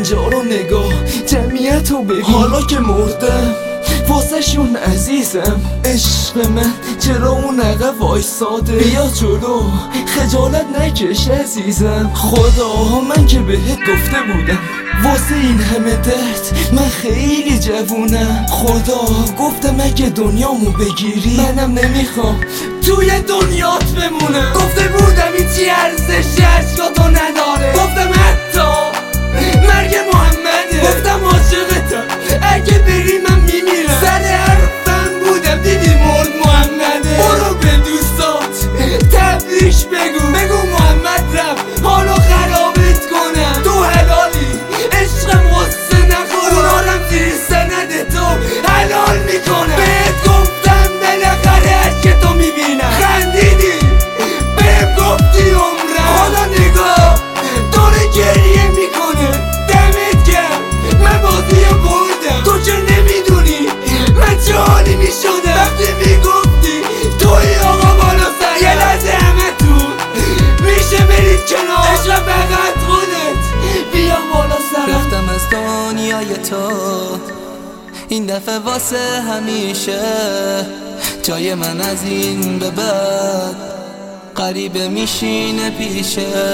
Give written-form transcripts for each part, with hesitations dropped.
اینجا رو نگاه، جمعیت رو ببین، حالا که مردم واسه شون عزیزم. عشق من چرا اون عقب وایساده؟ بیا جلو خجالت نکش عزیزم. خدا من که بهت گفته بودم واسه این همه درد من خیلی جوونم. خدا گفتم اگه دنیامو بگیری منم نمیخوام توی دنیات بمونم. گفته بودم هیچی ارزش عشقاتو نداره، گفتم حتی مرگ محمده، گفتم عاشقتم اگه بری من میمیرم. سر حرفم بودم دیدی مرد محمده. برو به دوستات تبریش بگو محمد رفت حالا خرابت کنم. تو حلالی عشقم غصه نخور، اونارم زیر سند تو حلال میکنم. بهت گفتم بالاخره عشق تو میبینم، خندیدی بهم گفتی عمرم. حالا نگاه داره گریه میکنه، دمت گرم من بازیو بردم. تو چه نمیدونی من چه حالی میشدم وقتی میگفتی توی آقا بالا سر. یه لحظه همه تو میشه برید کنار، عشق فقط خودت بیا بالا سرم. رفتم از دنیای تو این دفعه واسه همیشه، جای من از این به بعد غریبه میشینه پیشت.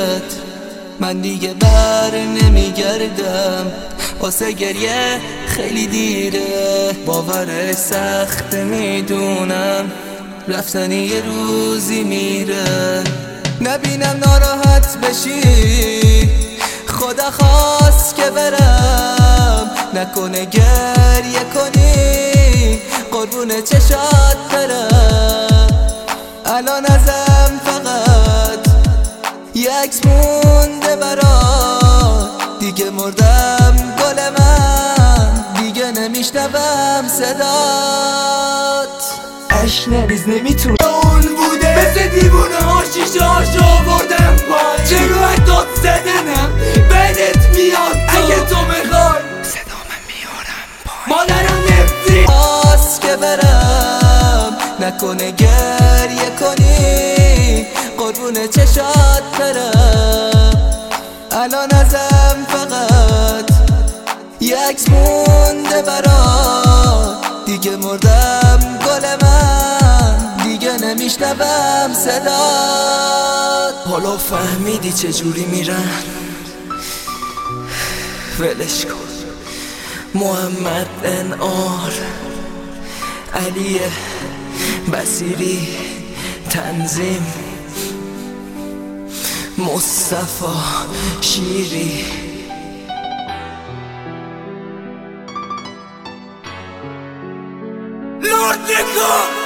من دیگه بر نمیگردم واسه گریه خیلی دیره، باورش سخته میدونم رفتنی یه روزی میره. نبینم ناراحت بشی خدا خواست که برم، نکنه گریه کنی قربون چشات برم. الان ازم فقط یک عکس مونده برات، دیگه مردم گل من، دیگه نمیشنوم صدات. عشق نریز نمیتونه اون بوده، مثل دیوونه ها شیشه هاشو آوردم پای. چرا داد زدنم بدت میاد اگه تو بخوای صدا من میارم پای. مادرم نفتی خواست که برم، نکنه گریه کنی قربون چشات برم. الان ازم فقط یک عکس مونده برات، دیگه مردم گل من، دیگه نمیشنوم صدات. حالا فهمیدی چجوری میرن؟ ولش کن. محمد انعار، علی بصیری تنظیم، مصطفی شیری. لورد